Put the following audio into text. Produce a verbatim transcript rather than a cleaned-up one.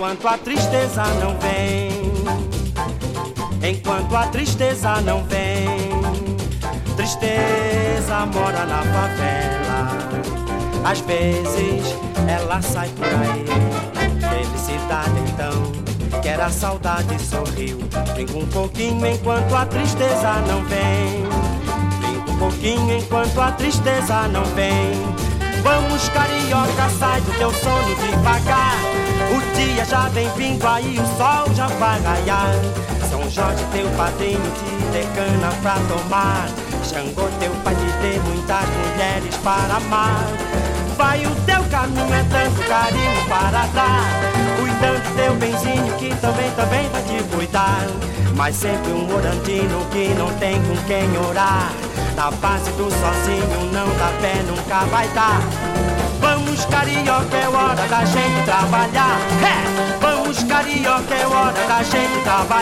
enquanto a tristeza não vem, enquanto a tristeza não vem. Tristeza mora na favela, às vezes ela sai por aí. Felicidade então, que era saudade, sorriu. Brinca um pouquinho enquanto a tristeza não vem, brinca um pouquinho enquanto a tristeza não vem. Vamos carioca, sai do teu sono devagar, o dia já vem vindo aí, o sol já vai raiar. São Jorge teu padrinho te dê cana pra tomar, Xangô teu pai te dê muitas mulheres para amar. Vai o teu caminho, é tanto carinho para dar, cuidando teu benzinho que também, também vai te cuidar. Mas sempre um orandino que não tem com quem orar, na base do sozinho não dá pé, nunca vai dar. Vamos carioca, é hora da gente trabalhar, é! Vamos carioca, é hora da gente trabalhar.